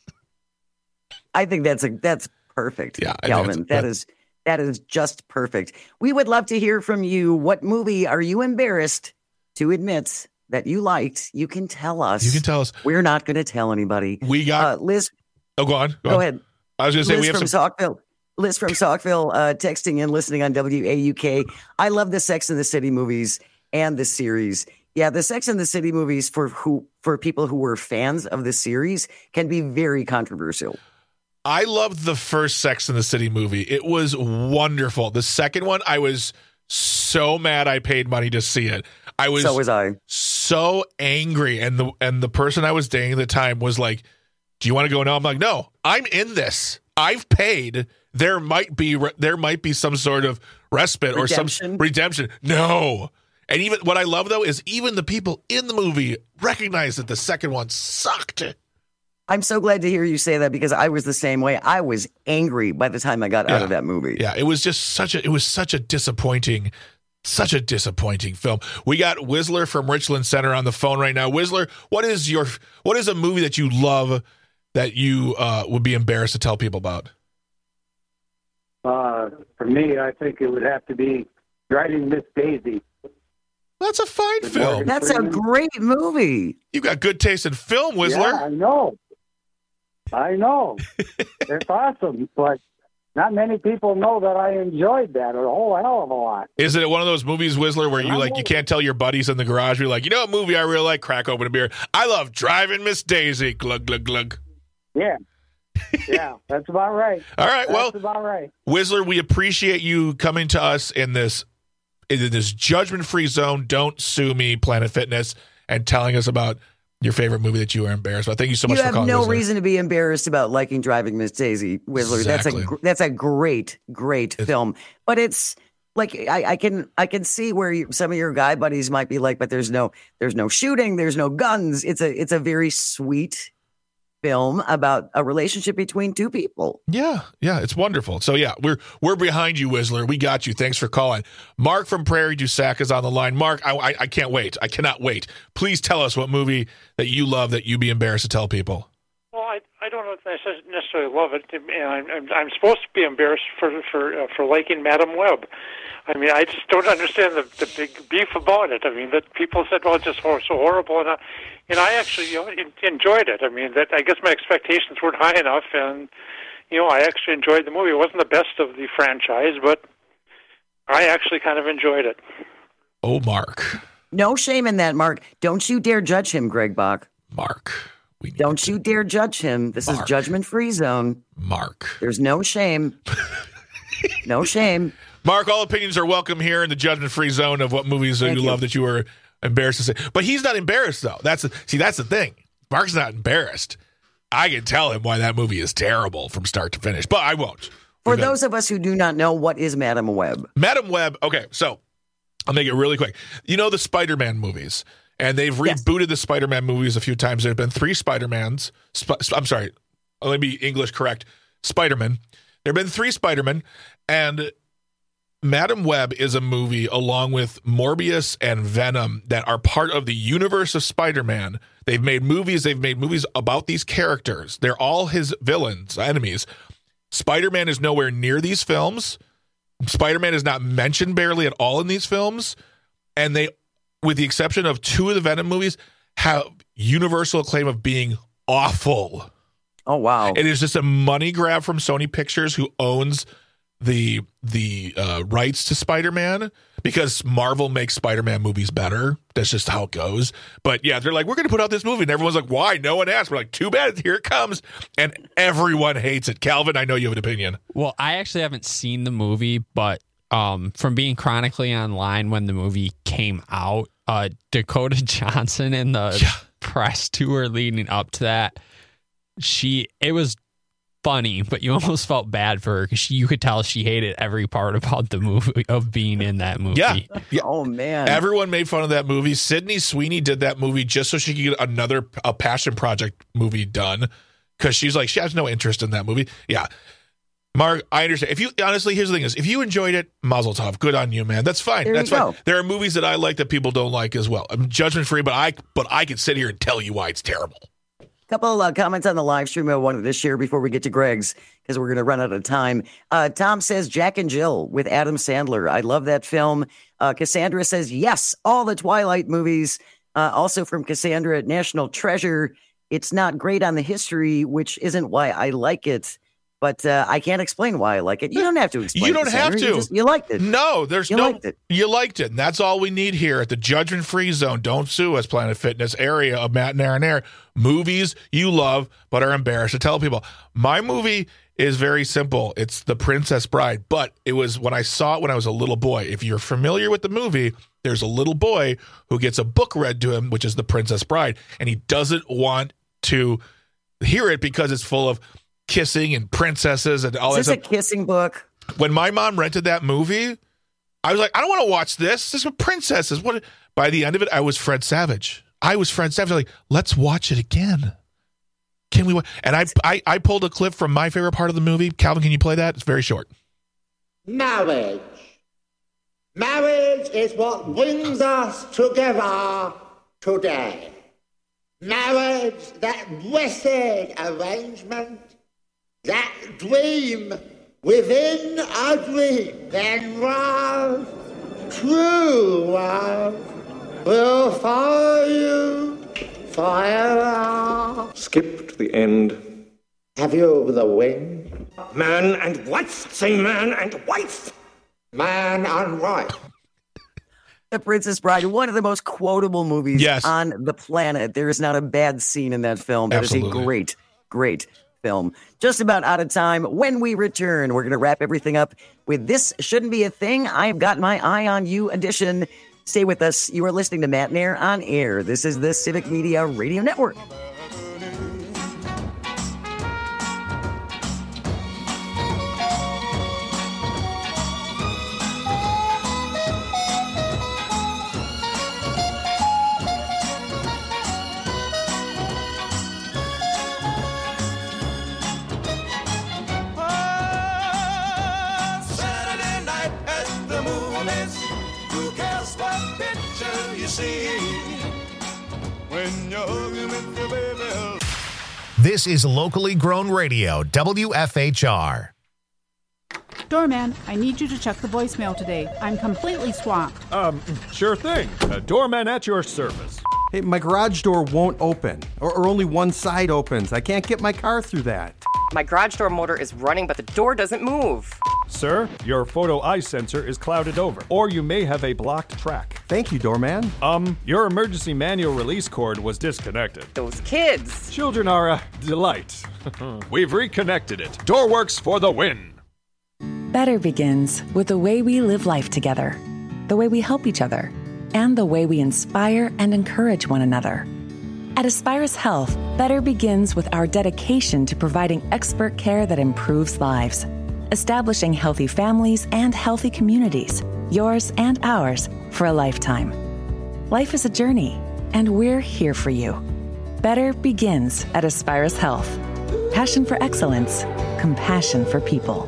I think that's perfect. Yeah, Calvin. That is just perfect. We would love to hear from you. What movie are you embarrassed to admit that you liked? You can tell us. You can tell us. We're not going to tell anybody. We got Liz. Oh, go on. Go ahead. I was going to say Liz we have from Saukville. Liz from Saukville texting and listening on WAUK. I love the Sex and the City movies and the series. Yeah, the Sex and the City movies for people who were fans of the series can be very controversial. I loved the first Sex and the City movie. It was wonderful. The second one, I was so mad I paid money to see it. So was I. So angry, and the person I was dating at the time was like, "Do you want to go now?" I'm like, "No, I'm in this. I've paid. There might be some sort of respite or some redemption." No. And even what I love though is even the people in the movie recognize that the second one sucked. I'm so glad to hear you say that because I was the same way. I was angry by the time I got out of that movie. Yeah, it was just such a disappointing film. We got Whistler from Richland Center on the phone right now. Whistler, what is a movie that you love that you would be embarrassed to tell people about? For me, I think it would have to be Driving Miss Daisy. That's a fine film. That's a great movie. You got good taste in film, Whistler. Yeah, I know. It's awesome, but not many people know that I enjoyed that a whole hell of a lot. Is it one of those movies, Whistler, where you can't tell your buddies in the garage? You're like, you know what movie I really like? Crack open a beer. I love Driving Miss Daisy. Glug, glug, glug. Yeah. Yeah, that's about right. All right, that's about right. Whistler, we appreciate you coming to us in this judgment-free zone, don't sue me, Planet Fitness, and telling us about your favorite movie that you are embarrassed about. Thank you so much for calling. You have no Whistler. reason to be embarrassed about liking Driving Miss Daisy, Whistler. Exactly. That's a great film. But it's like I can see where some of your guy buddies might be like, but there's no shooting, there's no guns. It's a very sweet film about a relationship between two people. Yeah, it's wonderful. So yeah, we're behind you, Whistler. We got you. Thanks for calling. Mark from Prairie du Sac is on the line. Mark, I can't wait. I cannot wait. Please tell us what movie that you love that you'd be embarrassed to tell people. Well, I don't necessarily love it, and I'm supposed to be embarrassed for liking Madam Web. I mean, I just don't understand the big beef about it. I mean, that people said, "Well, it's just so horrible," and I actually enjoyed it. I mean, I guess my expectations weren't high enough, and I actually enjoyed the movie. It wasn't the best of the franchise, but I actually kind of enjoyed it. Oh, Mark. No shame in that, Mark. Don't you dare judge him, Greg Bach. Mark. Don't you dare judge him. This is judgment-free zone. Mark. There's no shame. No shame. Mark, all opinions are welcome here in the judgment-free zone of what movies you love that you were embarrassed to say. But he's not embarrassed, though. That's the thing. Mark's not embarrassed. I can tell him why that movie is terrible from start to finish, but I won't. For those of us who do not know, what is Madam Web? Madam Web, okay, so I'll make it really quick. You know the Spider-Man movies? And they've rebooted the Spider-Man movies a few times. There have been 3 Spider-Mans. I'm sorry. Let me English correct. Spider-Man. There have been 3 Spider-Man. And Madam Web is a movie along with Morbius and Venom that are part of the universe of Spider-Man. They've made movies about these characters. They're all his villains, enemies. Spider-Man is nowhere near these films. Spider-Man is not mentioned barely at all in these films. And they, with the exception of 2 of the Venom movies, have universal acclaim of being awful. Oh, wow. It is just a money grab from Sony Pictures, who owns the rights to Spider-Man, because Marvel makes Spider-Man movies better. That's just how it goes. But yeah, they're like, we're going to put out this movie. And everyone's like, why? No one asked. We're like, too bad. Here it comes. And everyone hates it. Calvin, I know you have an opinion. Well, I actually haven't seen the movie, but from being chronically online when the movie came out, Dakota Johnson in the press tour leading up to that, it was funny, but you almost felt bad for her because you could tell she hated every part about the movie, of being in that movie. Yeah. Oh, man. Everyone made fun of that movie. Sydney Sweeney did that movie just so she could get a passion project movie done, because she's like, she has no interest in that movie. Yeah. Mark, I understand. Honestly, here's the thing is, if you enjoyed it, mazel tov. Good on you, man. That's fine. That's fine. There are movies that I like that people don't like as well. I'm judgment free, but I can sit here and tell you why it's terrible. Couple of comments on the live stream I wanted to share before we get to Greg's, because we're going to run out of time. Tom says Jack and Jill with Adam Sandler. I love that film. Cassandra says, yes, all the Twilight movies. Also from Cassandra, National Treasure. It's not great on the history, which isn't why I like it. But I can't explain why I like it. You don't have to explain it. You don't have to. You liked it. No, you liked it. You liked it. And that's all we need here at the Judgment Free Zone. Don't sue us, Planet Fitness area of Matt and Aaron Air. Movies you love but are embarrassed to tell people. My movie is very simple. It's The Princess Bride. But it was when I saw it when I was a little boy. If you're familiar with the movie, there's a little boy who gets a book read to him, which is The Princess Bride. And he doesn't want to hear it because it's full of kissing and princesses and all that stuff. Is this a kissing book? When my mom rented that movie, I was like, I don't want to watch this. This is princesses. What? By the end of it, I was Fred Savage. I was like, let's watch it again. Can we? And I pulled a clip from my favorite part of the movie. Calvin, can you play that? It's very short. Marriage. Marriage is what brings us together today. Marriage, that blessed arrangement, that dream within a dream, then love, true love, will follow you forever. Skip to the end. Have you the wing? Man and wife. Say man and wife. Man and wife. The Princess Bride, one of the most quotable movies on the planet. There is not a bad scene in that film. That is a great, great film. Just about out of time. When we return, we're going to wrap everything up with This Shouldn't Be a Thing. I've Got My Eye on You edition. Stay with us. You are listening to Matt and Air on Air. This is the Civic Media Radio Network. This is locally grown radio, WFHR. Doorman, I need you to check the voicemail today. I'm completely swamped. Sure thing. Doorman at your service. Hey, my garage door won't open, or only one side opens. I can't get my car through that. My garage door motor is running, but the door doesn't move. Sir, your photo eye sensor is clouded over, or you may have a blocked track. Thank you, Doorman. Your emergency manual release cord was disconnected. Those kids. Children are a delight. We've reconnected it. Doorworks for the win. Better begins with the way we live life together, the way we help each other, and the way we inspire and encourage one another. At Aspirus Health, better begins with our dedication to providing expert care that improves lives, establishing healthy families and healthy communities, yours and ours, for a lifetime. Life is a journey, and we're here for you. Better begins at Aspirus Health. Passion for excellence, compassion for people.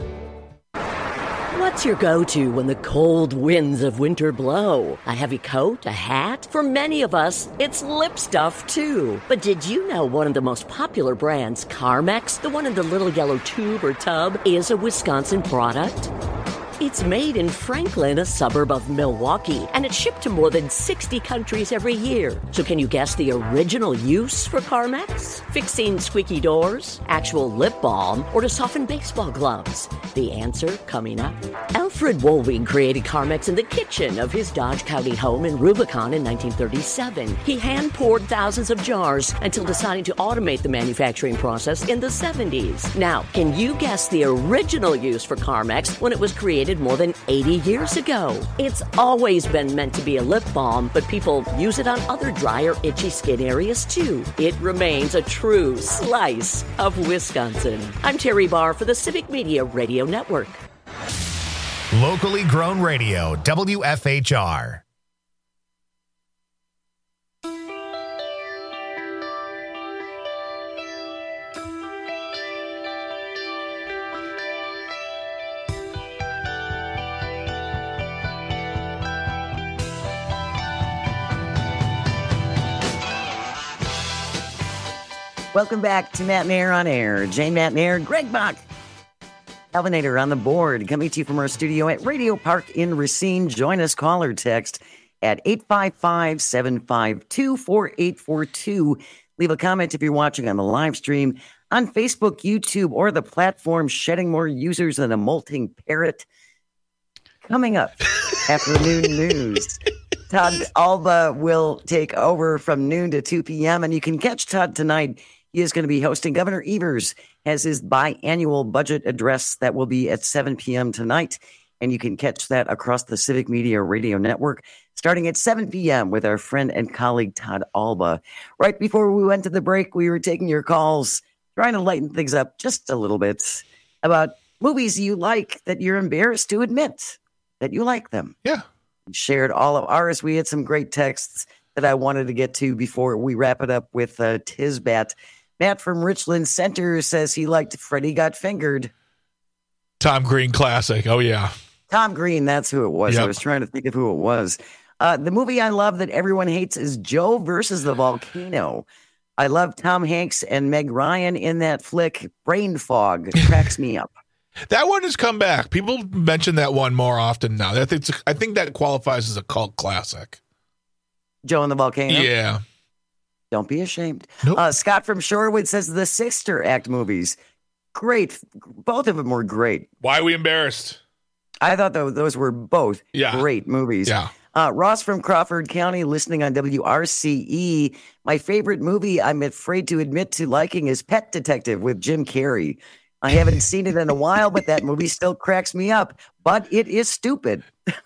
What's your go-to when the cold winds of winter blow? A heavy coat, a hat? For many of us, it's lip stuff too. But did you know one of the most popular brands, Carmex, the one in the little yellow tube or tub, is a Wisconsin product? It's made in Franklin, a suburb of Milwaukee, and it's shipped to more than 60 countries every year. So can you guess the original use for Carmex? Fixing squeaky doors, actual lip balm, or to soften baseball gloves? The answer coming up. Alfred Wolving created Carmex in the kitchen of his Dodge County home in Rubicon in 1937. He hand-poured thousands of jars until deciding to automate the manufacturing process in the 70s. Now, can you guess the original use for Carmex when it was created more than 80 years ago? It's always been meant to be a lip balm, but people use it on other dry or itchy skin areas too. It remains a true slice of Wisconsin. I'm Terry Barr for the Civic Media Radio Network. Locally grown radio, WFHR. Welcome back to Matt Mayer on Air. Jane Matt Mayer, Greg Bach, Calvinator on the board, coming to you from our studio at Radio Park in Racine. Join us, call or text at 855-752-4842. Leave a comment if you're watching on the live stream on Facebook, YouTube, or the platform shedding more users than a molting parrot. Coming up after the noon news, Todd Alba will take over from noon to 2 p.m., and you can catch Todd tonight. He is going to be hosting. Governor Evers has his biannual budget address that will be at 7 p.m. tonight, and you can catch that across the Civic Media Radio Network starting at 7 p.m. with our friend and colleague Todd Alba. Right before we went to the break, we were taking your calls, trying to lighten things up just a little bit about movies you like that you're embarrassed to admit that you like them. Yeah. We shared all of ours. We had some great texts that I wanted to get to before we wrap it up with Tisbat. Matt from Richland Center says he liked Freddy Got Fingered. Tom Green classic. Oh, yeah. Tom Green, that's who it was. Yep. I was trying to think of who it was. The movie I love that everyone hates is Joe versus the Volcano. I love Tom Hanks and Meg Ryan in that flick. Brain fog cracks me up. That one has come back. People mention that one more often now. I think that qualifies as a cult classic. Joe and the Volcano? Yeah. Don't be ashamed. Nope. Scott from Shorewood says the Sister Act movies. Great. Both of them were great. Why are we embarrassed? I thought those were both great movies. Yeah. Ross from Crawford County listening on WRCE. My favorite movie I'm afraid to admit to liking is Pet Detective with Jim Carrey. I haven't seen it in a while, but that movie still cracks me up. But it is stupid.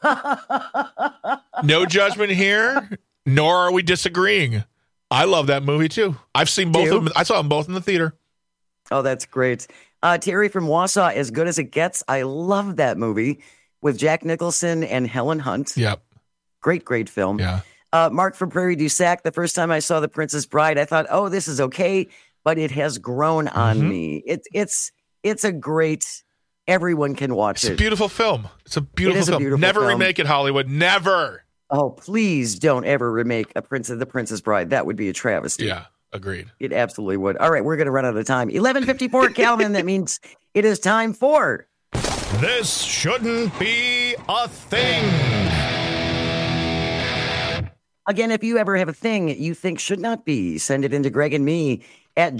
No judgment here, nor are we disagreeing. I love that movie too. I've seen both of them. I saw them both in the theater. Oh, that's great. Terry from Wausau, As Good as It Gets. I love that movie with Jack Nicholson and Helen Hunt. Yep. Great film. Yeah. Mark from Prairie du Sac. The first time I saw The Princess Bride, I thought, oh, this is okay, but it has grown on me. It's a great. Everyone can watch it. It's a beautiful film. It's a beautiful film. Beautiful Never film. remake it, Hollywood. Never. Oh, please don't ever remake The Princess Bride. That would be a travesty. Yeah. Agreed. It absolutely would. All right, we're going to run out of time. 11:54, Calvin. That means it is time for... This shouldn't be a thing. Again, if you ever have a thing you think should not be, send it into Greg and me at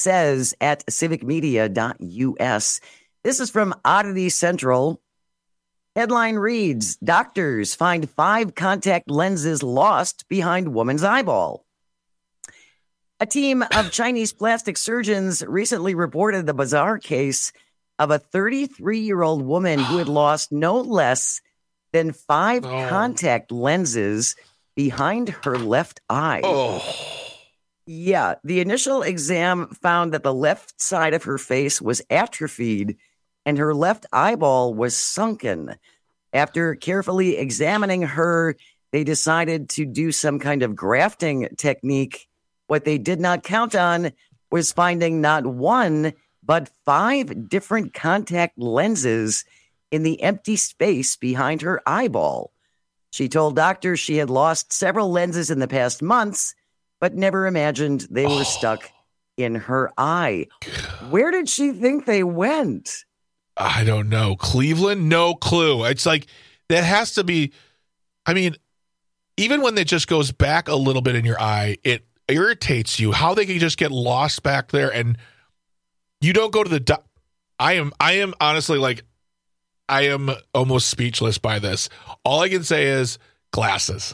janesays@civicmedia.us. This is from Oddity Central. Headline reads, doctors find 5 contact lenses lost behind woman's eyeball. A team of Chinese plastic surgeons recently reported the bizarre case of a 33-year-old woman who had lost no less than 5 contact lenses behind her left eye. Yeah, the initial exam found that the left side of her face was atrophied and her left eyeball was sunken. After carefully examining her, they decided to do some kind of grafting technique. What they did not count on was finding not 1, but 5 different contact lenses in the empty space behind her eyeball. She told doctors she had lost several lenses in the past months, but never imagined they were stuck in her eye. Where did she think they went? I don't know. Cleveland? No clue. It's like, that has to be, I mean, even when it just goes back a little bit in your eye, it irritates you how they can just get lost back there and you don't go to the I am honestly like, I am almost speechless by this. All I can say is glasses.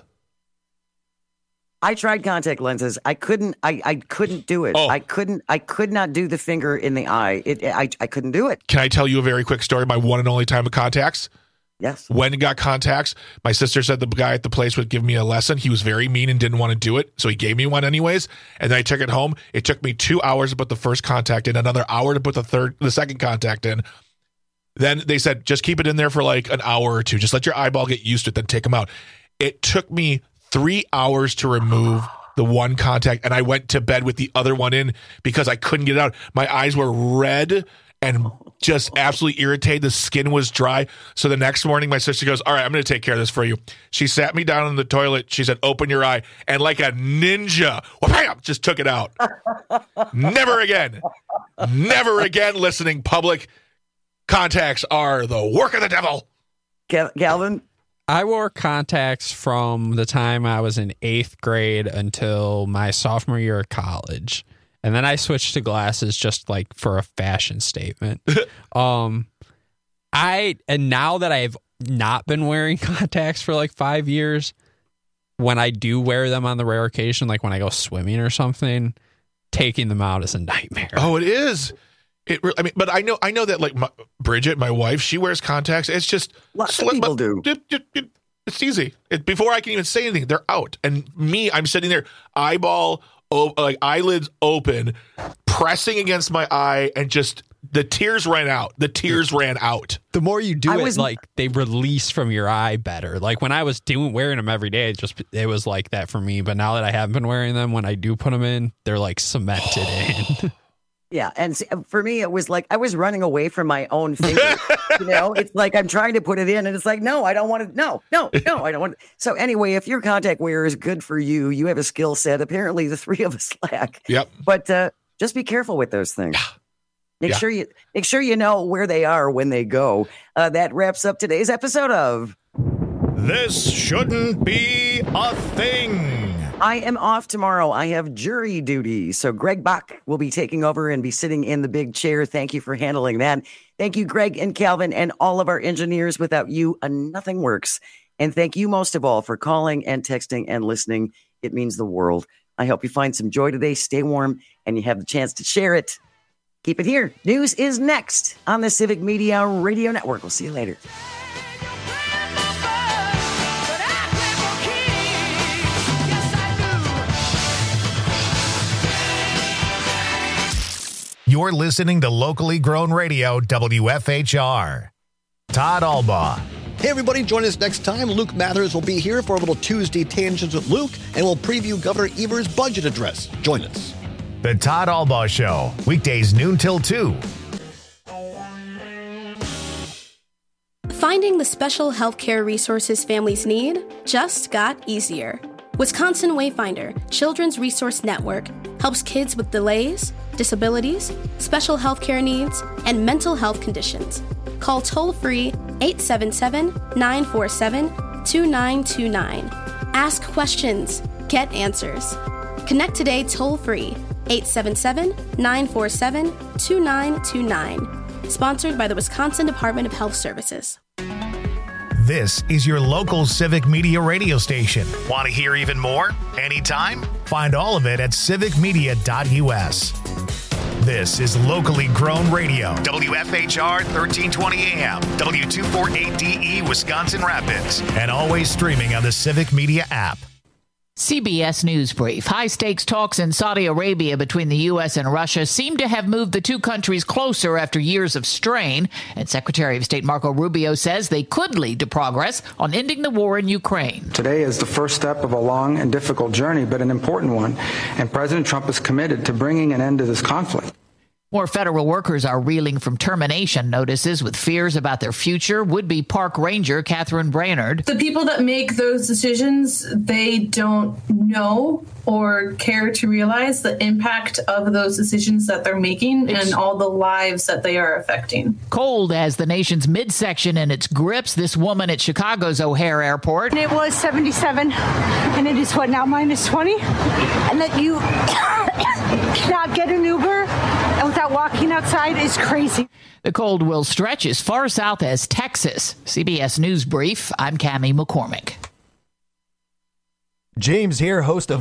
I tried contact lenses. I couldn't do it. I could not do the finger in the eye. I couldn't do it. Can I tell you a very quick story? My one and only time of contacts? Yes. When I got contacts, my sister said the guy at the place would give me a lesson. He was very mean and didn't want to do it, so he gave me one anyways. And then I took it home. It took me 2 hours to put the first contact in, another hour to put the second contact in. Then they said, just keep it in there for like an hour or two. Just let your eyeball get used to it, then take them out. It took me 3 hours to remove the one contact, and I went to bed with the other one in because I couldn't get it out. My eyes were red and just absolutely irritated. The skin was dry. So the next morning, my sister goes, all right, I'm going to take care of this for you. She sat me down in the toilet. She said, open your eye. And like a ninja, wham, just took it out. Never again. Never again, listening public. Contacts are the work of the devil. Calvin? I wore contacts from the time I was in 8th grade until my sophomore year of college. And then I switched to glasses just like for a fashion statement. And now that I've not been wearing contacts for like 5 years, when I do wear them on the rare occasion, like when I go swimming or something, taking them out is a nightmare. Oh, it is. But I know that like Bridget, my wife, she wears contacts. It's just lots of people do. It's easy. Before I can even say anything, they're out. And me, I'm sitting there, eyelids open, pressing against my eye, and just the tears ran out. The more you do it, like they release from your eye better. Like when I was wearing them every day, it was like that for me. But now that I haven't been wearing them, when I do put them in, they're like cemented in. Yeah, and for me, it was like I was running away from my own finger. It's like I'm trying to put it in, and it's like, no, I don't want to. No, I don't want to. So anyway, if your contact wearer is good for you, you have a skill set. Apparently, the 3 of us lack. Yep. But just be careful with those things. Make sure you know where they are when they go. That wraps up today's episode of This Shouldn't Be a Thing. I am off tomorrow. I have jury duty. So Greg Bach will be taking over and be sitting in the big chair. Thank you for handling that. Thank you, Greg and Calvin, and all of our engineers. Without you, nothing works. And thank you most of all for calling and texting and listening. It means the world. I hope you find some joy today. Stay warm and you have the chance to share it. Keep it here. News is next on the Civic Media Radio Network. We'll see you later. You're listening to locally grown radio, WFHR. Todd Albaugh. Hey, everybody, join us next time. Luke Mathers will be here for a little Tuesday Tangents with Luke, and we'll preview Governor Evers' budget address. Join us. The Todd Albaugh Show, weekdays noon till 2. Finding the special healthcare resources families need just got easier. Wisconsin Wayfinder Children's Resource Network helps kids with delays, disabilities, special health care needs, and mental health conditions. Call toll-free 877-947-2929. Ask questions. Get answers. Connect today toll-free 877-947-2929. Sponsored by the Wisconsin Department of Health Services. This is your local Civic Media radio station. Want to hear even more? Anytime? Find all of it at civicmedia.us. This is locally grown radio. WFHR 1320 AM, W248DE, Wisconsin Rapids, and always streaming on the Civic Media app. CBS News Brief. High-stakes talks in Saudi Arabia between the U.S. and Russia seem to have moved the two countries closer after years of strain, and Secretary of State Marco Rubio says they could lead to progress on ending the war in Ukraine. Today is the first step of a long and difficult journey, but an important one, and President Trump is committed to bringing an end to this conflict. More federal workers are reeling from termination notices with fears about their future. Would-be park ranger Catherine Brainerd. The people that make those decisions, they don't know or care to realize the impact of those decisions that they're making and all the lives that they are affecting. Cold as the nation's midsection in its grips. This woman at Chicago's O'Hare Airport. It was 77, and it is what now, minus 20? And that you cannot get an Uber without walking outside is crazy. The cold will stretch as far south as Texas. CBS News Brief, I'm Cammie McCormick. James here, host of